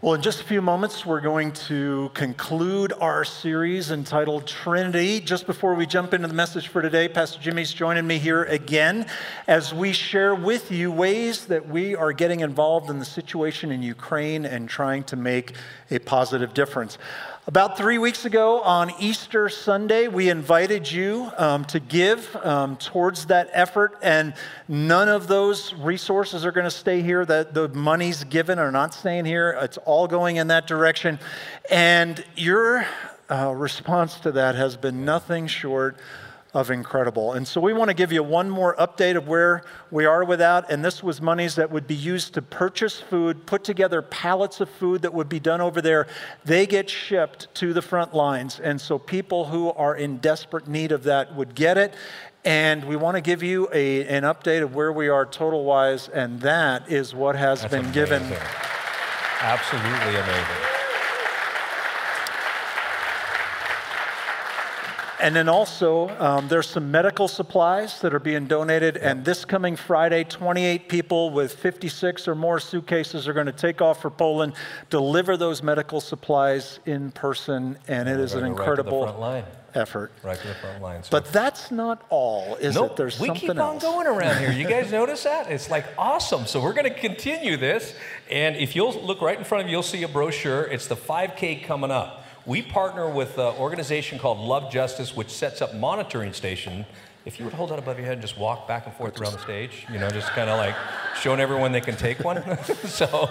Well, in just a few moments, we're going to conclude our series entitled Trinity. Just before we jump into the message for today, Pastor Jimmy's joining me here again as we share with you ways that we are getting involved in the situation in Ukraine and trying to make a positive difference. About 3 weeks ago on Easter Sunday, we invited you to give towards that effort, and none of those resources are going to stay here. The monies given are not staying here. It's all going in that direction, and your response to that has been nothing short of incredible. And so we want to give you one more update of where we are with that. And this was monies that would be used to purchase food, put together pallets of food that would be done over there. They get shipped to the front lines. And so people who are in desperate need of that would get it. And we want to give you an update of where we are total-wise. And that is what has been given. Absolutely amazing. And then also, there's some medical supplies that are being donated. And this coming Friday, 28 people with 56 or more suitcases are going to take off for Poland, deliver those medical supplies in person. And it is an incredible effort. Right to the front line. But that's not all, is it? There's something else. We keep on going around here. You guys notice that? It's like awesome. So we're going to continue this. And if you'll look right in front of you, you'll see a brochure. It's the 5K coming up. We partner with an organization called Love Justice, which sets up monitoring station. If you would hold that above your head and just walk back and forth around the stage, just kind of like showing everyone they can take one. So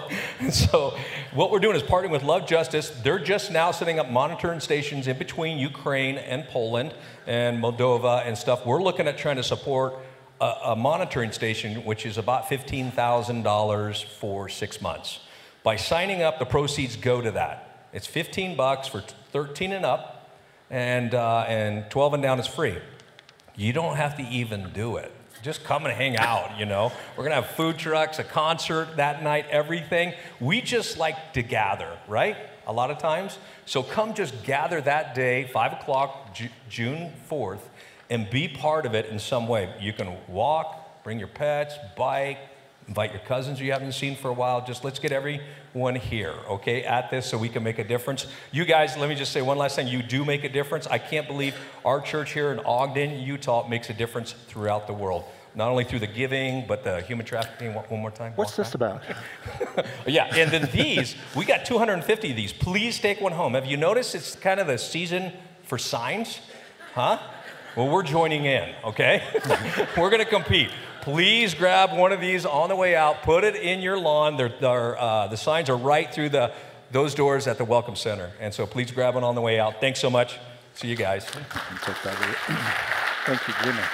what we're doing is partnering with Love Justice. They're just now setting up monitoring stations in between Ukraine and Poland and Moldova and stuff. We're looking at trying to support a monitoring station, which is about $15,000 for 6 months. By signing up, the proceeds go to that. It's $15 for 13 and up, and 12 and down is free. You don't have to even do it. Just come and hang out, We're gonna have food trucks, a concert that night, everything. We just like to gather, right? A lot of times. So come just gather that day, 5 o'clock, June 4th, and be part of it in some way. You can walk, bring your pets, bike, invite your cousins you haven't seen for a while. Just let's get everyone here, okay, at this so we can make a difference. You guys, let me just say one last thing. You do make a difference. I can't believe our church here in Ogden, Utah, makes a difference throughout the world. Not only through the giving, but the human trafficking. One more time. What's this about? Yeah, and then these, we got 250 of these. Please take one home. Have you noticed it's kind of the season for signs? Huh? Well, we're joining in, okay? We're going to compete. Please grab one of these on the way out. Put it in your lawn. The signs are right through those doors at the Welcome Center. And so please grab one on the way out. Thanks so much. See you guys. Thank you, Jimmy.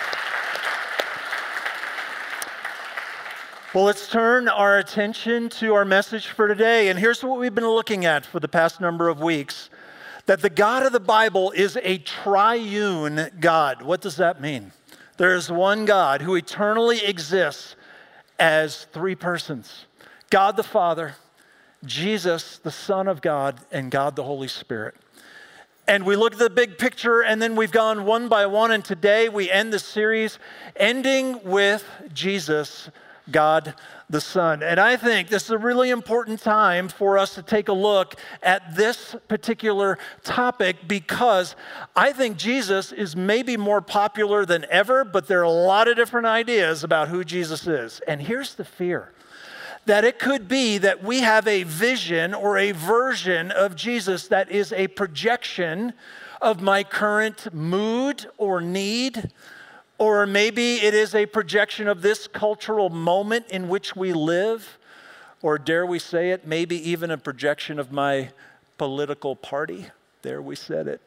Well, let's turn our attention to our message for today. And here's what we've been looking at for the past number of weeks. That the God of the Bible is a triune God. What does that mean? There is one God who eternally exists as three persons. God the Father, Jesus, the Son of God, and God the Holy Spirit. And we look at the big picture, and then we've gone one by one, and today we end the series ending with Jesus, God the Son. And I think this is a really important time for us to take a look at this particular topic because I think Jesus is maybe more popular than ever, but there are a lot of different ideas about who Jesus is. And here's the fear. That it could be that we have a vision or a version of Jesus that is a projection of my current mood or need. Or maybe it is a projection of this cultural moment in which we live. Or dare we say it, maybe even a projection of my political party. There we said it.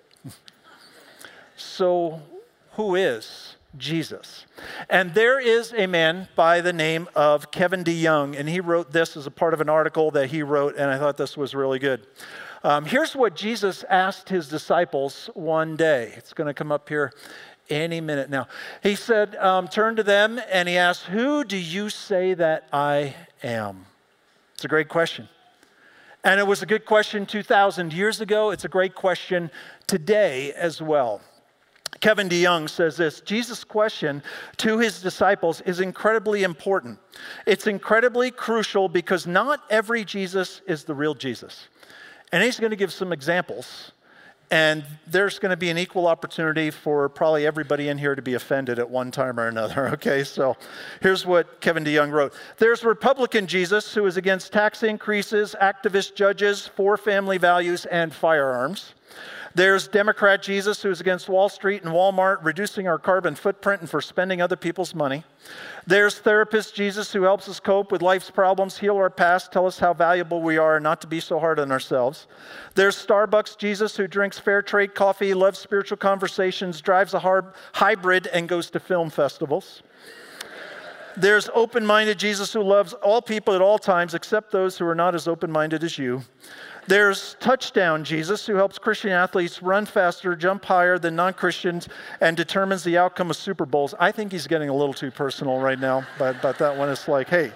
So who is Jesus? And there is a man by the name of Kevin DeYoung, and he wrote this as a part of an article that he wrote, and I thought this was really good. Here's what Jesus asked his disciples one day. It's going to come up here any minute now. He said, turn to them and he asked, who do you say that I am? It's a great question. And it was a good question 2,000 years ago. It's a great question today as well. Kevin DeYoung says this: Jesus' question to his disciples is incredibly important. It's incredibly crucial because not every Jesus is the real Jesus. And he's going to give some examples. And there's going to be an equal opportunity for probably everybody in here to be offended at one time or another, okay? So here's what Kevin DeYoung wrote. There's Republican Jesus, who is against tax increases, activist judges, for family values, and firearms. There's Democrat Jesus, who's against Wall Street and Walmart, reducing our carbon footprint and for spending other people's money. There's therapist Jesus, who helps us cope with life's problems, heal our past, tell us how valuable we are, and not to be so hard on ourselves. There's Starbucks Jesus, who drinks fair trade coffee, loves spiritual conversations, drives a hybrid, and goes to film festivals. There's open-minded Jesus, who loves all people at all times, except those who are not as open-minded as you. There's touchdown Jesus, who helps Christian athletes run faster, jump higher than non-Christians, and determines the outcome of Super Bowls. I think he's getting a little too personal right now, but that one is like, hey.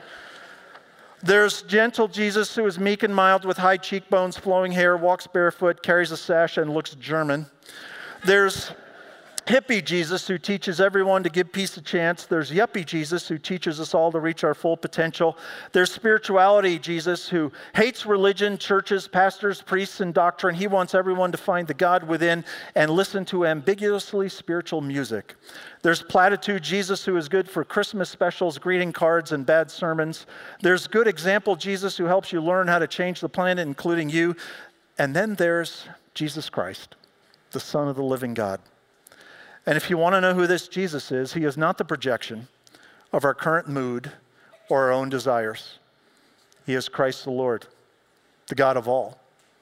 There's gentle Jesus, who is meek and mild with high cheekbones, flowing hair, walks barefoot, carries a sash, and looks German. There's hippie Jesus, who teaches everyone to give peace a chance. There's yuppie Jesus, who teaches us all to reach our full potential. There's spirituality Jesus, who hates religion, churches, pastors, priests, and doctrine. He wants everyone to find the God within and listen to ambiguously spiritual music. There's platitude Jesus, who is good for Christmas specials, greeting cards, and bad sermons. There's good example Jesus, who helps you learn how to change the planet, including you. And then there's Jesus Christ, the Son of the living God. And if you want to know who this Jesus is, he is not the projection of our current mood or our own desires. He is Christ the Lord, the God of all.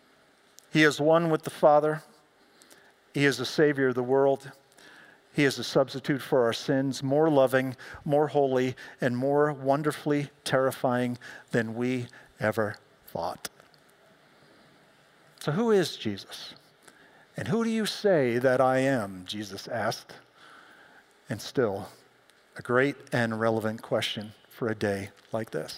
He is one with the Father. He is the Savior of the world. He is a substitute for our sins, more loving, more holy, and more wonderfully terrifying than we ever thought. So who is Jesus? And who do you say that I am? Jesus asked. And still, a great and relevant question for a day like this.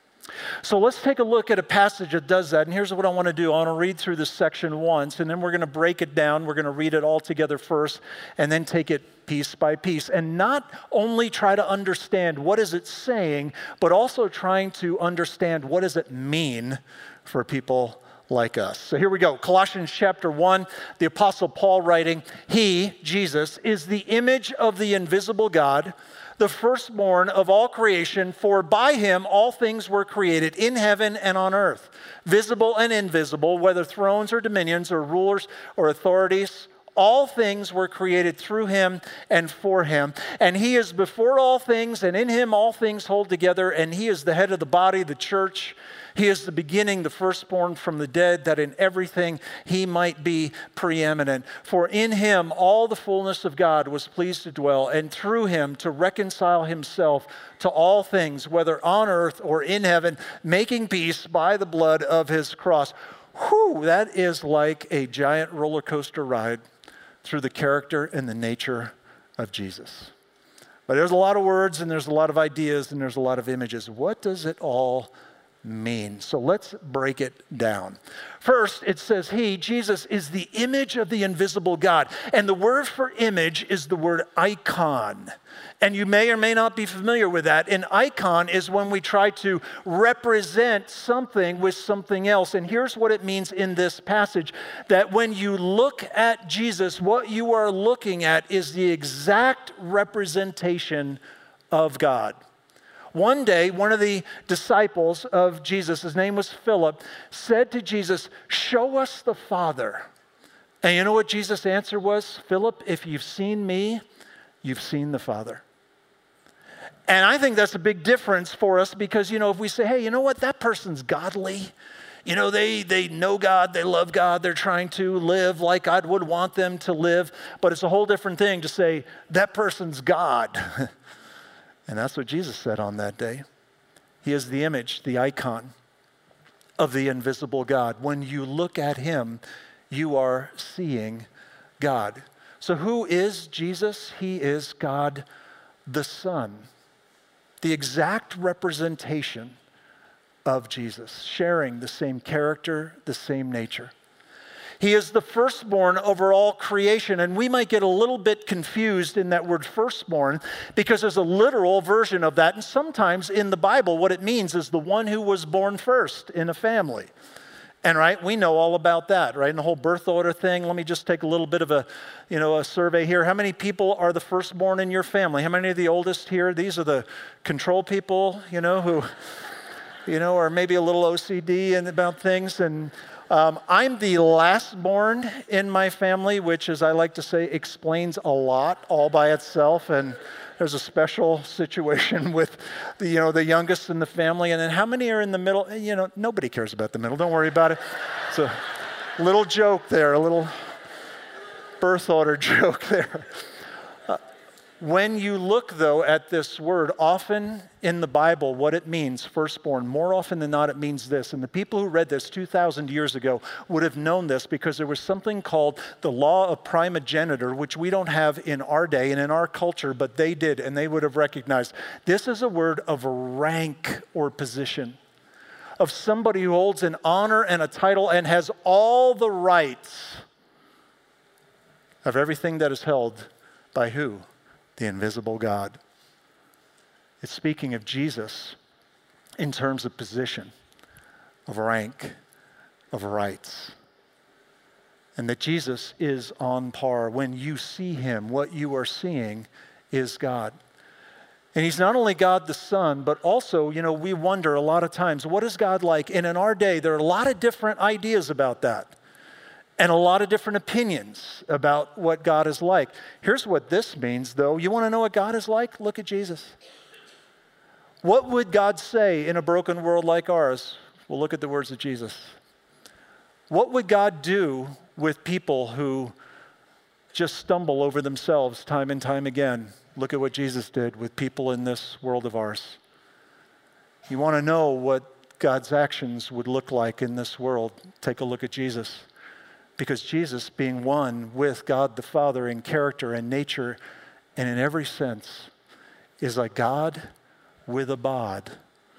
So let's take a look at a passage that does that. And here's what I want to do. I want to read through this section once, and then we're going to break it down. We're going to read it all together first, and then take it piece by piece. And not only try to understand what is it saying, but also trying to understand what does it mean for people like us. So here we go. Colossians chapter 1, the Apostle Paul writing, He, Jesus, is the image of the invisible God, the firstborn of all creation, for by him all things were created in heaven and on earth, visible and invisible, whether thrones or dominions or rulers or authorities. All things were created through him and for him. And he is before all things, and in him all things hold together, and he is the head of the body, the church. He is the beginning, the firstborn from the dead, that in everything he might be preeminent. For in him all the fullness of God was pleased to dwell, and through him to reconcile himself to all things, whether on earth or in heaven, making peace by the blood of his cross. Whew, that is like a giant roller coaster ride through the character and the nature of Jesus. But there's a lot of words, and there's a lot of ideas, and there's a lot of images. What does it all mean? So let's break it down. First, it says he, Jesus, is the image of the invisible God. And the word for image is the word icon. And you may or may not be familiar with that. An icon is when we try to represent something with something else. And here's what it means in this passage, that when you look at Jesus, what you are looking at is the exact representation of God. One day, one of the disciples of Jesus, his name was Philip, said to Jesus, "Show us the Father." And you know what Jesus' answer was? "Philip, if you've seen me, you've seen the Father." And I think that's a big difference for us because, if we say, hey, you know what, that person's godly. They know God, they love God, they're trying to live like God would want them to live. But it's a whole different thing to say, that person's God. And that's what Jesus said on that day. He is the image, the icon of the invisible God. When you look at him, you are seeing God. So who is Jesus? He is God the Son, the exact representation of Jesus, sharing the same character, the same nature. He is the firstborn over all creation. And we might get a little bit confused in that word firstborn because there's a literal version of that. And sometimes in the Bible, what it means is the one who was born first in a family. And right, we know all about that, right? And the whole birth order thing. Let me just take a little bit of a survey here. How many people are the firstborn in your family? How many are the oldest here? These are the control people, who, are maybe a little OCD and about things. And I'm the last born in my family, which, as I like to say, explains a lot all by itself. And there's a special situation with the youngest in the family. And then how many are in the middle? Nobody cares about the middle. Don't worry about it. It's a little joke there, a little birth order joke there. When you look, though, at this word, often in the Bible, what it means, firstborn, more often than not, it means this. And the people who read this 2,000 years ago would have known this because there was something called the law of primogeniture, which we don't have in our day and in our culture, but they did, and they would have recognized. This is a word of rank or position, of somebody who holds an honor and a title and has all the rights of everything that is held by who? The invisible God. It's speaking of Jesus in terms of position, of rank, of rights. And that Jesus is on par. When you see him, what you are seeing is God. And he's not only God the Son, but also, we wonder a lot of times, what is God like? And in our day, there are a lot of different ideas about that. And a lot of different opinions about what God is like. Here's what this means, though. You want to know what God is like? Look at Jesus. What would God say in a broken world like ours? Well, look at the words of Jesus. What would God do with people who just stumble over themselves time and time again? Look at what Jesus did with people in this world of ours. You want to know what God's actions would look like in this world? Take a look at Jesus. Because Jesus, being one with God the Father in character and nature and in every sense, is like God with a bod.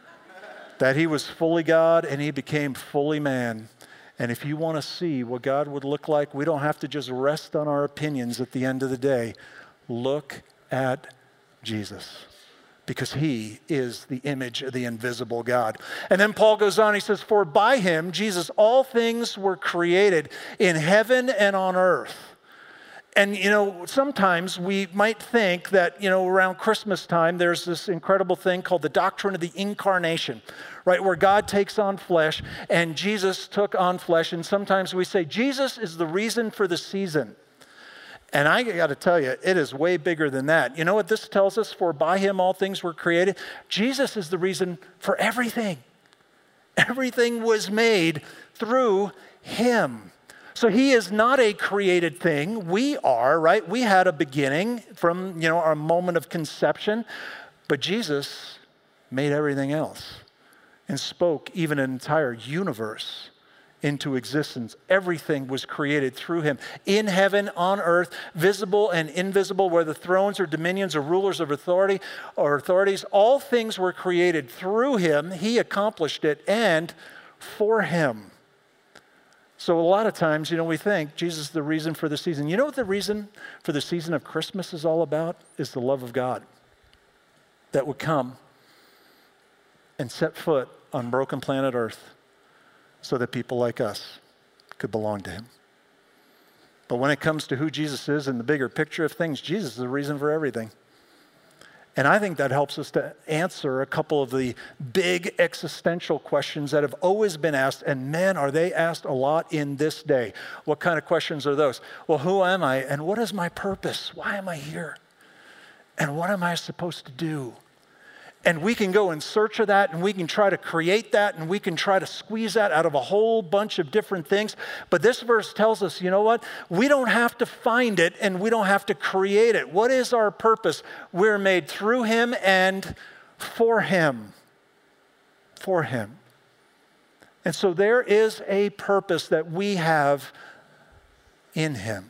That he was fully God and he became fully man. And if you want to see what God would look like, we don't have to just rest on our opinions at the end of the day. Look at Jesus. Because he is the image of the invisible God. And then Paul goes on, he says, for by him, Jesus, all things were created in heaven and on earth. And, sometimes we might think that, around Christmas time, there's this incredible thing called the doctrine of the incarnation, right? Where God takes on flesh and Jesus took on flesh. And sometimes we say, Jesus is the reason for the season. And I got to tell you, it is way bigger than that. You know what this tells us? For by him all things were created. Jesus is the reason for everything. Everything was made through him. So he is not a created thing. We are, right? We had a beginning from, our moment of conception. But Jesus made everything else and spoke even an entire universe into existence. Everything was created through him. In heaven, on earth, visible and invisible, whether thrones or dominions or rulers of authority or authorities, all things were created through him. He accomplished it and for him. So a lot of times, we think Jesus is the reason for the season. You know what the reason for the season of Christmas is all about? Is the love of God that would come and set foot on broken planet Earth, so that people like us could belong to him. But when it comes to who Jesus is and the bigger picture of things, Jesus is the reason for everything. And I think that helps us to answer a couple of the big existential questions that have always been asked, and man, are they asked a lot in this day. What kind of questions are those? Well, who am I, and what is my purpose? Why am I here? And what am I supposed to do? And we can go in search of that, and we can try to create that, and we can try to squeeze that out of a whole bunch of different things. But this verse tells us, you know what? We don't have to find it, and we don't have to create it. What is our purpose? We're made through him and for him. For him. And so there is a purpose that we have in him.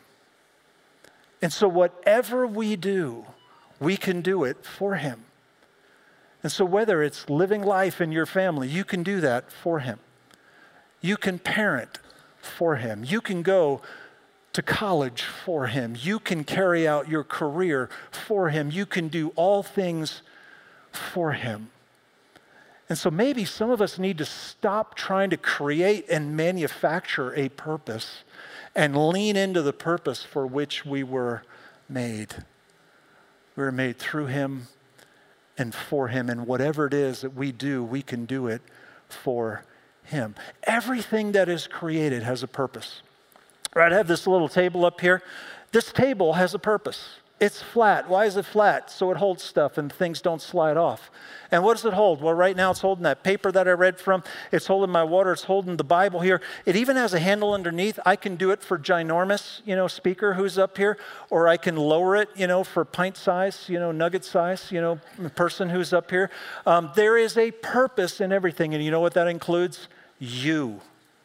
And so whatever we do, we can do it for him. And so whether it's living life in your family, you can do that for him. You can parent for him. You can go to college for him. You can carry out your career for him. You can do all things for him. And so maybe some of us need to stop trying to create and manufacture a purpose and lean into the purpose for which we were made. We were made through him and for him. And whatever it is that we do, we can do it for him. Everything that is created has a purpose. Right, I have this little table up here. This table has a purpose. It's flat. Why is it flat? So it holds stuff and things don't slide off. And what does it hold? Well, right now it's holding that paper that I read from. It's holding my water. It's holding the Bible here. It even has a handle underneath. I can do it for ginormous, speaker who's up here, or I can lower it, for pint size, nugget size, person who's up here. There is a purpose in everything. And you know what that includes? You.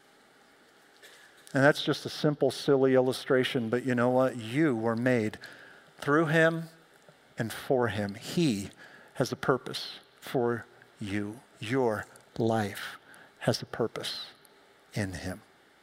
And that's just a simple, silly illustration, but you know what? You were made through him and for him. He has a purpose for you. Your life has a purpose in him.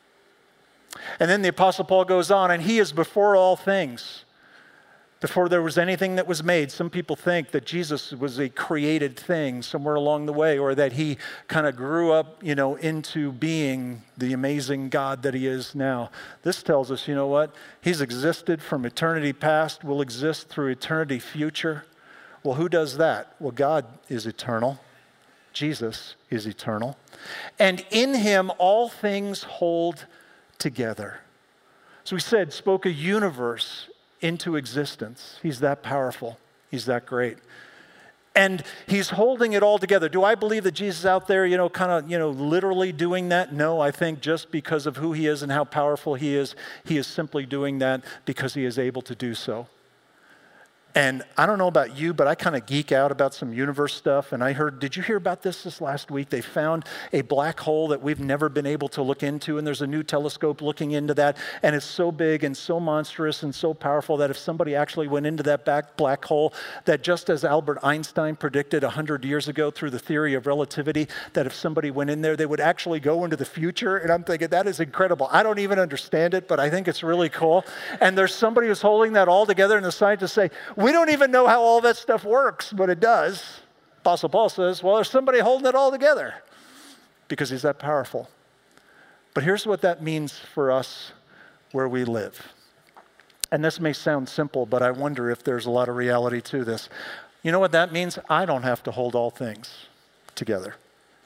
And then the Apostle Paul goes on, and he is before all things. Before there was anything that was made. Some people think that Jesus was a created thing somewhere along the way, or that he kind of grew up, into being the amazing God that he is now. This tells us, you know what? He's existed from eternity past, will exist through eternity future. Well, who does that? Well, God is eternal. Jesus is eternal. And in him, all things hold together. So we spoke a universe into existence. He's that powerful. He's that great. And he's holding it all together. Do I believe that Jesus is out there, literally doing that? No, I think just because of who he is and how powerful he is simply doing that because he is able to do so. And I don't know about you, but I kind of geek out about some universe stuff. And I heard, did you hear about this last week? They found a black hole that we've never been able to look into. And there's a new telescope looking into that. And it's so big and so monstrous and so powerful that if somebody actually went into that black hole, that just as Albert Einstein predicted 100 years ago through the theory of relativity, that if somebody went in there, they would actually go into the future. And I'm thinking, that is incredible. I don't even understand it, but I think it's really cool. And there's somebody who's holding that all together, and the scientists say, we don't even know how all that stuff works, but it does. Apostle Paul says, well, there's somebody holding it all together because he's that powerful. But here's what that means for us where we live. And this may sound simple, but I wonder if there's a lot of reality to this. You know what that means? I don't have to hold all things together.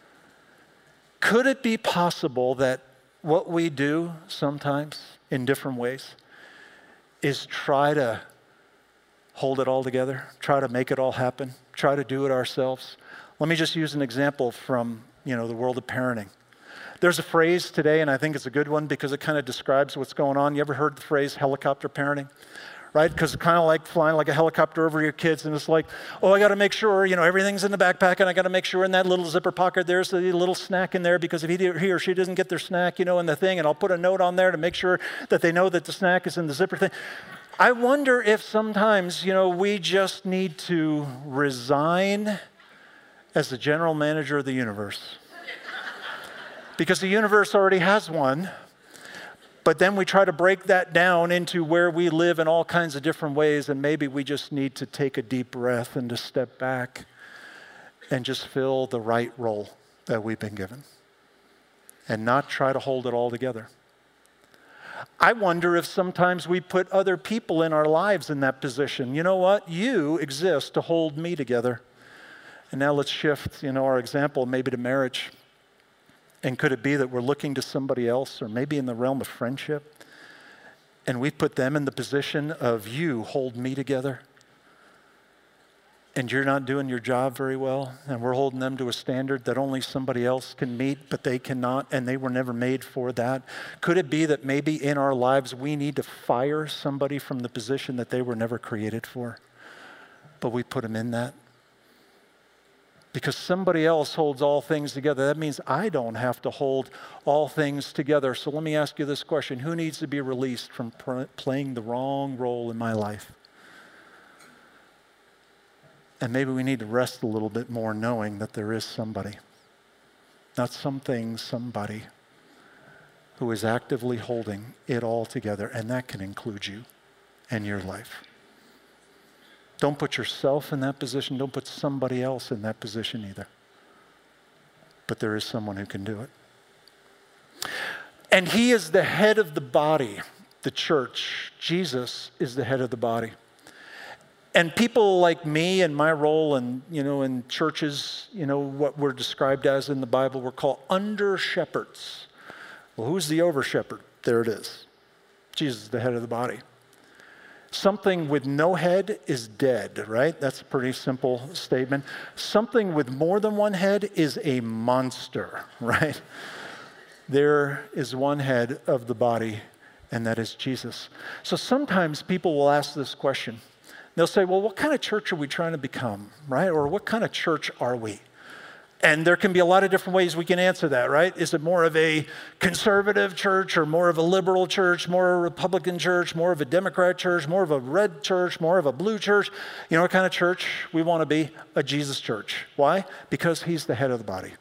Could it be possible that what we do sometimes in different ways is try to hold it all together, try to make it all happen, try to do it ourselves? Let me just use an example from, the world of parenting. There's a phrase today, and I think it's a good one because it kind of describes what's going on. You ever heard the phrase helicopter parenting? Right? Because it's kind of like flying like a helicopter over your kids, and it's like, oh, I got to make sure, everything's in the backpack, and I got to make sure in that little zipper pocket there's a little snack in there, because if he or she doesn't get their snack, in the thing, and I'll put a note on there to make sure that they know that the snack is in the zipper thing. I wonder if sometimes, we just need to resign as the general manager of the universe. Because the universe already has one. But then we try to break that down into where we live in all kinds of different ways, and maybe we just need to take a deep breath and to step back and just fill the right role that we've been given and not try to hold it all together. I wonder if sometimes we put other people in our lives in that position. You know what? You exist to hold me together. And now let's shift, our example maybe to marriage. And could it be that we're looking to somebody else, or maybe in the realm of friendship, and we put them in the position of you hold me together, and you're not doing your job very well, and we're holding them to a standard that only somebody else can meet, but they cannot, and they were never made for that? Could it be that maybe in our lives we need to fire somebody from the position that they were never created for, but we put them in that? Because somebody else holds all things together. That means I don't have to hold all things together. So let me ask you this question. Who needs to be released from playing the wrong role in my life? And maybe we need to rest a little bit more knowing that there is somebody. Not something, somebody who is actively holding it all together, and that can include you and your life. Don't put yourself in that position. Don't put somebody else in that position either. But there is someone who can do it. And he is the head of the body, the church. Jesus is the head of the body. And people like me and my role in churches, what we're described as in the Bible, we're called under shepherds. Well, who's the over shepherd? There it is. Jesus is the head of the body. Something with no head is dead, right? That's a pretty simple statement. Something with more than one head is a monster, right? There is one head of the body, and that is Jesus. So sometimes people will ask this question. They'll say, well, what kind of church are we trying to become, right? Or what kind of church are we? And there can be a lot of different ways we can answer that, right? Is it more of a conservative church or more of a liberal church, more of a Republican church, more of a Democrat church, more of a red church, more of a blue church? You know what kind of church we want to be? A Jesus church. Why? Because he's the head of the body.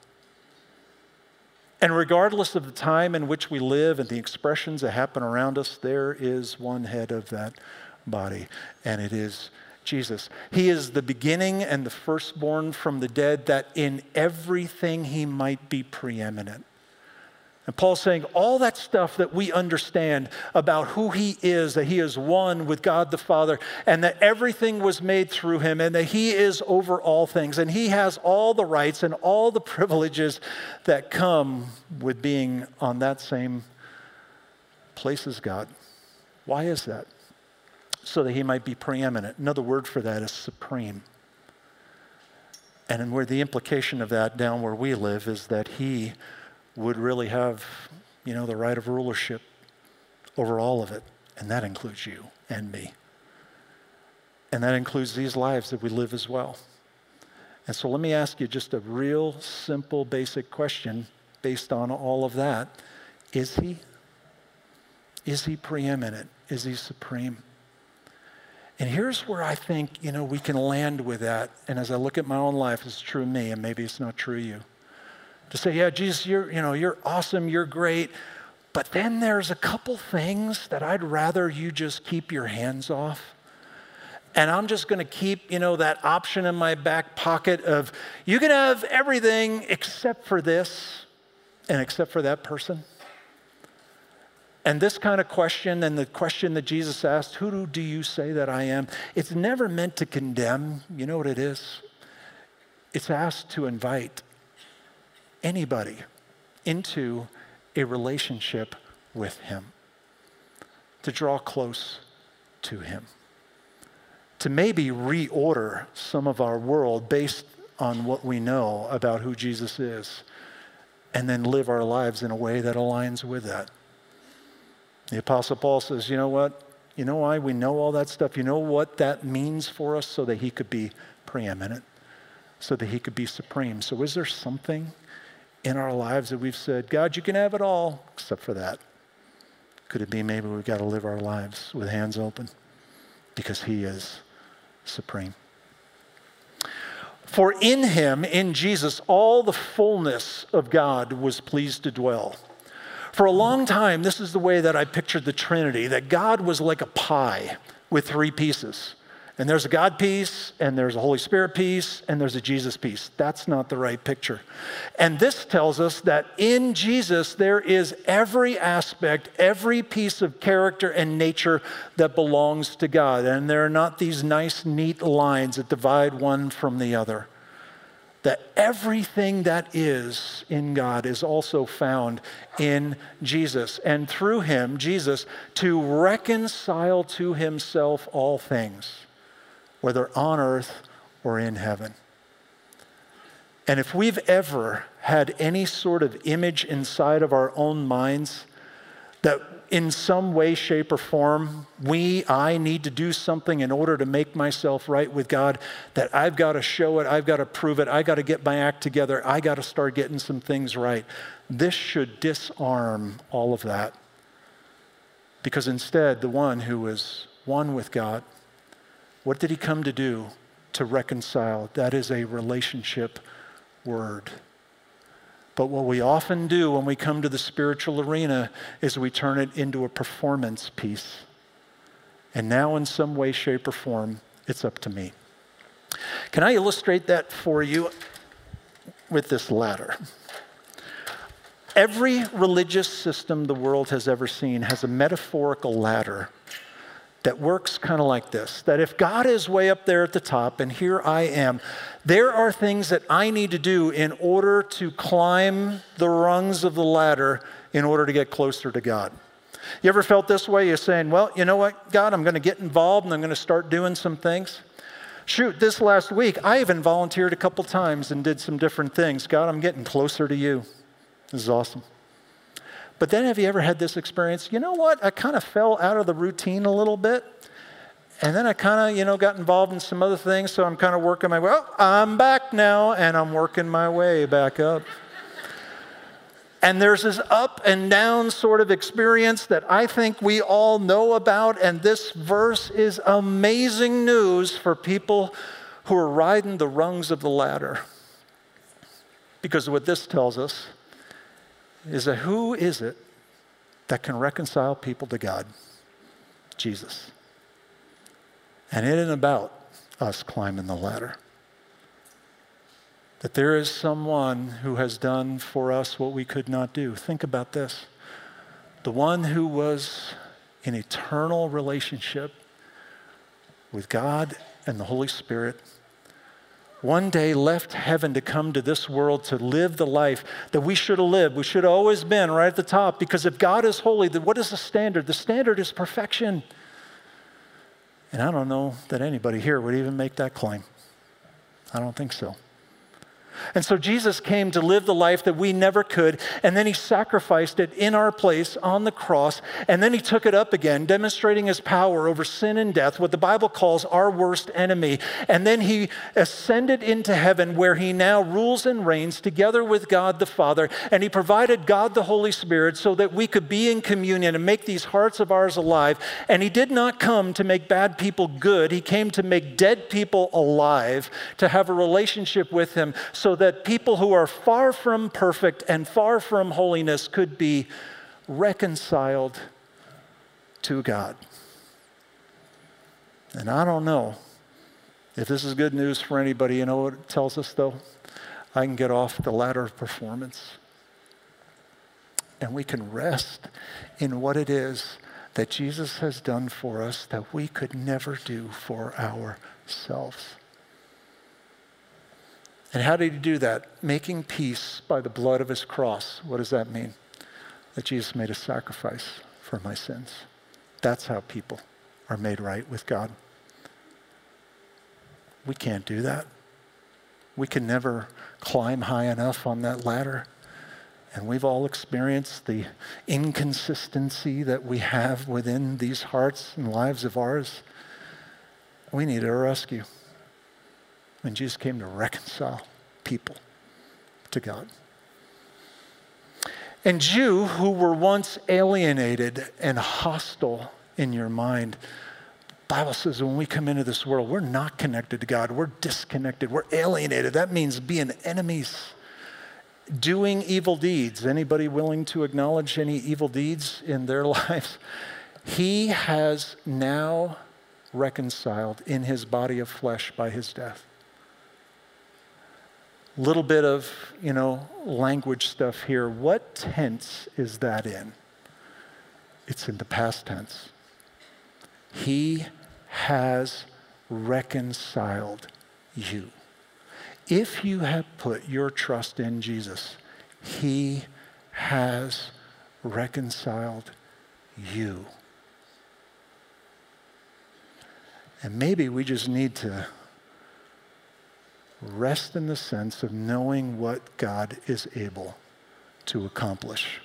And regardless of the time in which we live and the expressions that happen around us, there is one head of that body, and it is Jesus. He is the beginning and the firstborn from the dead, that in everything he might be preeminent. And Paul's saying all that stuff that we understand about who he is, that he is one with God the Father, and that everything was made through him, and that he is over all things, and he has all the rights and all the privileges that come with being on that same place as God. Why is that? So that he might be preeminent. Another word for that is supreme. And where the implication of that down where we live is that he would really have, the right of rulership over all of it. And that includes you and me. And that includes these lives that we live as well. And so let me ask you just a real simple, basic question based on all of that. Is he? Is he preeminent? Is he supreme? And here's where I think, we can land with that. And as I look at my own life, it's true of me, and maybe it's not true of you. To say, yeah, Jesus, you're awesome, you're great. But then there's a couple things that I'd rather you just keep your hands off. And I'm just going to keep, that option in my back pocket of, you can have everything except for this and except for that person. And this kind of question, and the question that Jesus asked, who do you say that I am? It's never meant to condemn. You know what it is? It's asked to invite anybody into a relationship with him, to draw close to him, to maybe reorder some of our world based on what we know about who Jesus is, and then live our lives in a way that aligns with that. The Apostle Paul says, you know what? You know why we know all that stuff? You know what that means for us? So that he could be preeminent, so that he could be supreme. So is there something in our lives that we've said, God, you can have it all except for that? Could it be maybe we've got to live our lives with hands open because he is supreme? For in him, in Jesus, all the fullness of God was pleased to dwell. For a long time, this is the way that I pictured the Trinity, that God was like a pie with three pieces. And there's a God piece, and there's a Holy Spirit piece, and there's a Jesus piece. That's not the right picture. And this tells us that in Jesus, there is every aspect, every piece of character and nature that belongs to God. And there are not these nice, neat lines that divide one from the other. That everything that is in God is also found in Jesus. And through him, Jesus, to reconcile to himself all things, whether on earth or in heaven. And if we've ever had any sort of image inside of our own minds that in some way, shape, or form, I need to do something in order to make myself right with God, that I've got to show it, I've got to prove it, I've got to get my act together, I got to start getting some things right. This should disarm all of that. Because instead, the one who is one with God, what did he come to do? To reconcile. That is a relationship word. But what we often do when we come to the spiritual arena is we turn it into a performance piece. And now in some way, shape, or form, it's up to me. Can I illustrate that for you with this ladder? Every religious system the world has ever seen has a metaphorical ladder that works kind of like this, that if God is way up there at the top and here I am, there are things that I need to do in order to climb the rungs of the ladder in order to get closer to God. You ever felt this way? You're saying, well, you know what, God, I'm going to get involved and I'm going to start doing some things. Shoot, this last week, I even volunteered a couple times and did some different things. God, I'm getting closer to you. This is awesome. But then have you ever had this experience? You know what? I kind of fell out of the routine a little bit. And then I kind of, got involved in some other things. So I'm kind of working my way. Oh, I'm back now. And I'm working my way back up. And there's this up and down sort of experience that I think we all know about. And this verse is amazing news for people who are riding the rungs of the ladder. Because what this tells us is that who is it that can reconcile people to God? Jesus. And it isn't about us climbing the ladder. That there is someone who has done for us what we could not do. Think about this. The one who was in eternal relationship with God and the Holy Spirit one day left heaven to come to this world to live the life that we should have lived. We should have always been right at the top, because if God is holy, then what is the standard? The standard is perfection. And I don't know that anybody here would even make that claim. I don't think so. And so Jesus came to live the life that we never could, and then he sacrificed it in our place on the cross, and then he took it up again, demonstrating his power over sin and death, what the Bible calls our worst enemy. And then he ascended into heaven, where he now rules and reigns together with God the Father, and he provided God the Holy Spirit so that we could be in communion and make these hearts of ours alive. And he did not come to make bad people good. He came to make dead people alive, to have a relationship with him, so that people who are far from perfect and far from holiness could be reconciled to God. And I don't know if this is good news for anybody. You know what it tells us, though? I can get off the ladder of performance, and we can rest in what it is that Jesus has done for us that we could never do for ourselves. And how did he do that? Making peace by the blood of his cross. What does that mean? That Jesus made a sacrifice for my sins. That's how people are made right with God. We can't do that. We can never climb high enough on that ladder. And we've all experienced the inconsistency that we have within these hearts and lives of ours. We need a rescue. And Jesus came to reconcile people to God. And you who were once alienated and hostile in your mind, the Bible says when we come into this world, we're not connected to God. We're disconnected. We're alienated. That means being enemies, doing evil deeds. Anybody willing to acknowledge any evil deeds in their lives? He has now reconciled in his body of flesh by his death. Little bit of, language stuff here. What tense is that in? It's in the past tense. He has reconciled you. If you have put your trust in Jesus, he has reconciled you. And maybe we just need to rest in the sense of knowing what God is able to accomplish.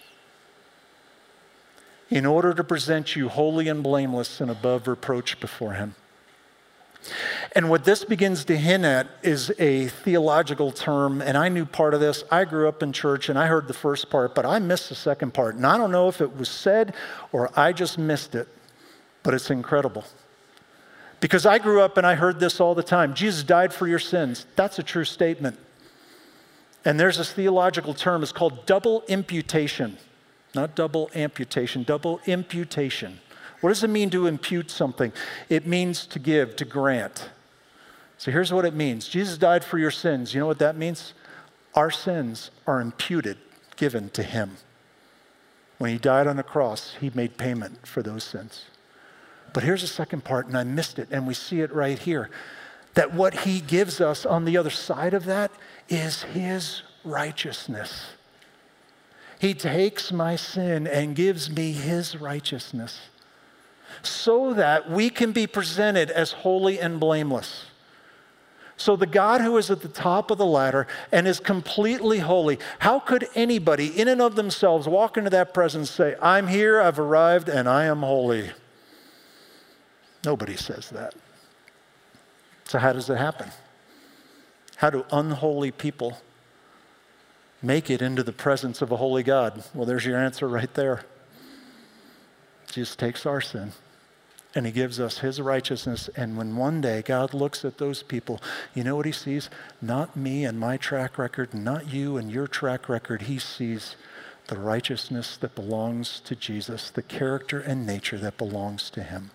In order to present you holy and blameless and above reproach before him. And what this begins to hint at is a theological term, and I knew part of this. I grew up in church and I heard the first part, but I missed the second part. And I don't know if it was said or I just missed it, but it's incredible. Because I grew up and I heard this all the time. Jesus died for your sins. That's a true statement. And there's this theological term, it's called double imputation. Not double amputation, double imputation. What does it mean to impute something? It means to give, to grant. So here's what it means. Jesus died for your sins. You know what that means? Our sins are imputed, given to him. When he died on the cross, he made payment for those sins. But here's the second part, and I missed it, and we see it right here, that what he gives us on the other side of that is his righteousness. He takes my sin and gives me his righteousness so that we can be presented as holy and blameless. So the God who is at the top of the ladder and is completely holy, how could anybody in and of themselves walk into that presence and say, I'm here, I've arrived, and I am holy? Nobody says that. So how does it happen? How do unholy people make it into the presence of a holy God? Well, there's your answer right there. Jesus takes our sin and he gives us his righteousness. And when one day God looks at those people, you know what he sees? Not me and my track record, not you and your track record. He sees the righteousness that belongs to Jesus, the character and nature that belongs to him.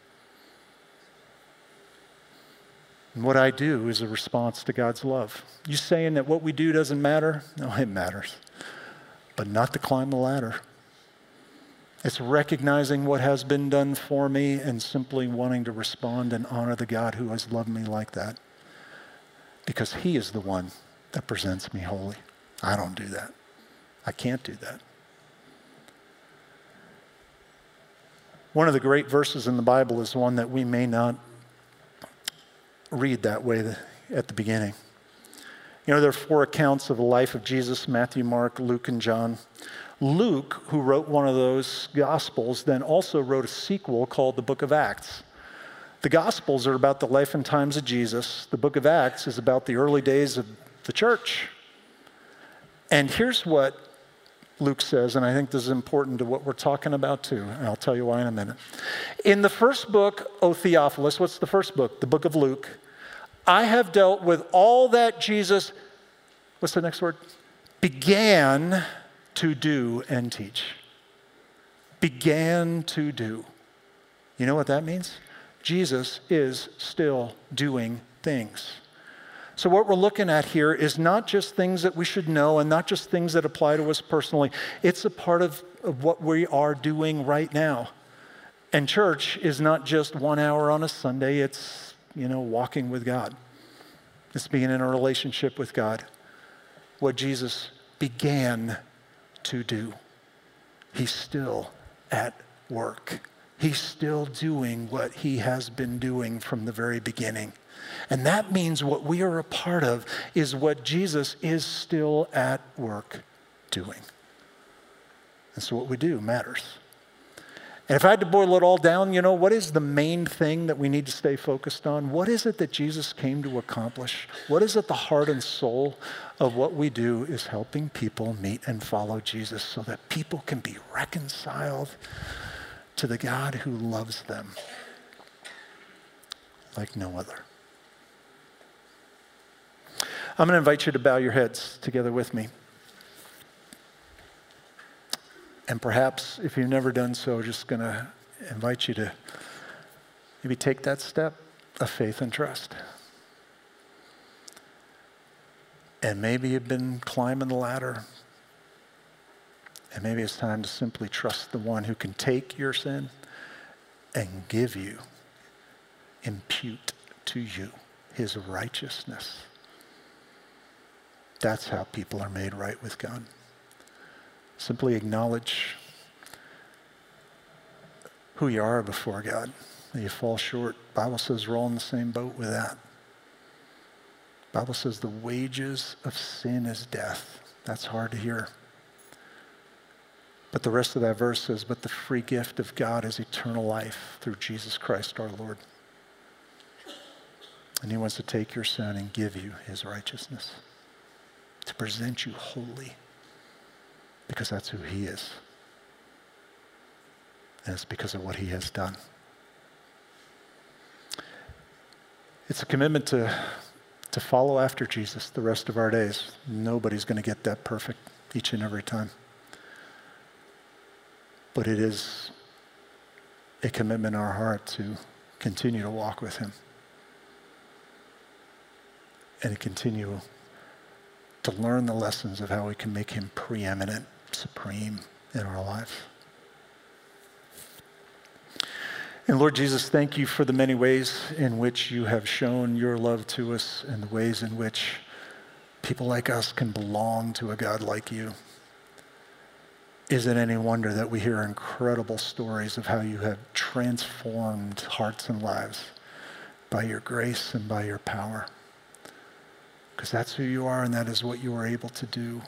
And what I do is a response to God's love. You saying that what we do doesn't matter? No, it matters. But not to climb the ladder. It's recognizing what has been done for me and simply wanting to respond and honor the God who has loved me like that. Because he is the one that presents me holy. I don't do that. I can't do that. One of the great verses in the Bible is one that we may not read that way at the beginning. You know, there are 4 accounts of the life of Jesus: Matthew, Mark, Luke, and John. Luke, who wrote one of those Gospels, then also wrote a sequel called the Book of Acts. The Gospels are about the life and times of Jesus. The Book of Acts is about the early days of the church. And here's what Luke says, and I think this is important to what we're talking about too, and I'll tell you why in a minute. In the first book, O Theophilus, what's the first book? The book of Luke. I have dealt with all that Jesus, what's the next word? Began to do and teach. Began to do. You know what that means? Jesus is still doing things. So what we're looking at here is not just things that we should know and not just things that apply to us personally. It's a part of what we are doing right now. And church is not just 1 hour on a Sunday. It's, walking with God. It's being in a relationship with God. What Jesus began to do. He's still at work. He's still doing what he has been doing from the very beginning. And that means what we are a part of is what Jesus is still at work doing. And so what we do matters. And if I had to boil it all down, what is the main thing that we need to stay focused on? What is it that Jesus came to accomplish? What is at the heart and soul of what we do is helping people meet and follow Jesus so that people can be reconciled to the God who loves them like no other. I'm going to invite you to bow your heads together with me. And perhaps, if you've never done so, just going to invite you to maybe take that step of faith and trust. And maybe you've been climbing the ladder. And maybe it's time to simply trust the one who can take your sin and give you, impute to you his righteousness. That's how people are made right with God. Simply acknowledge who you are before God. That you fall short. The Bible says we're all in the same boat with that. The Bible says the wages of sin is death. That's hard to hear. But the rest of that verse says, but the free gift of God is eternal life through Jesus Christ our Lord. And he wants to take your sin and give you his righteousness. To present you holy. Because that's who he is. And it's because of what he has done. It's a commitment to to follow after Jesus the rest of our days. Nobody's going to get that perfect each and every time. But it is a commitment in our heart to continue to walk with him and to continue to learn the lessons of how we can make him preeminent, supreme in our life. And Lord Jesus, thank you for the many ways in which you have shown your love to us and the ways in which people like us can belong to a God like you. Is it any wonder that we hear incredible stories of how you have transformed hearts and lives by your grace and by your power? Because that's who you are and that is what you are able to do.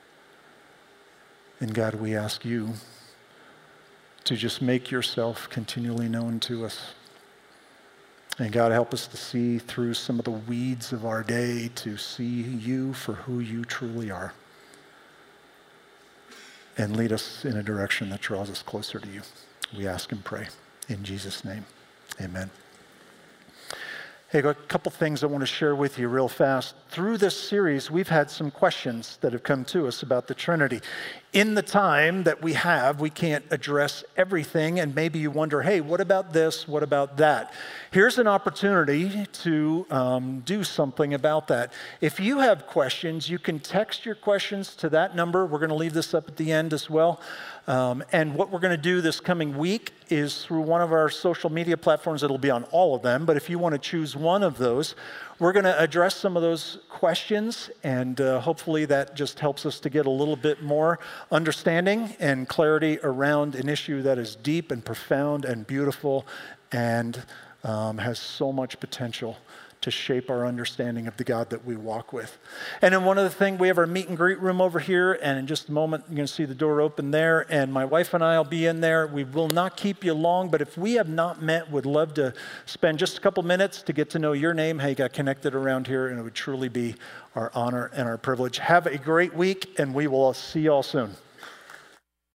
And God, we ask you to just make yourself continually known to us. And God, help us to see through some of the weeds of our day to see you for who you truly are. And lead us in a direction that draws us closer to you. We ask and pray in Jesus' name. Amen. Hey, I've got a couple things I want to share with you real fast. Through this series, we've had some questions that have come to us about the Trinity. In the time that we have, we can't address everything, and maybe you wonder, hey, what about this? What about that? Here's an opportunity to do something about that. If you have questions, you can text your questions to that number. We're going to leave this up at the end as well. And what we're going to do this coming week is through one of our social media platforms. It'll be on all of them, but if you want to choose one of those, we're going to address some of those questions, and hopefully that just helps us to get a little bit more understanding and clarity around an issue that is deep and profound and beautiful and has so much potential to shape our understanding of the God that we walk with. And then one other thing, we have our meet and greet room over here, and in just a moment, you're going to see the door open there, and my wife and I will be in there. We will not keep you long, but if we have not met, would love to spend just a couple minutes to get to know your name, how you got connected around here, and it would truly be our honor and our privilege. Have a great week, and we will see you all soon.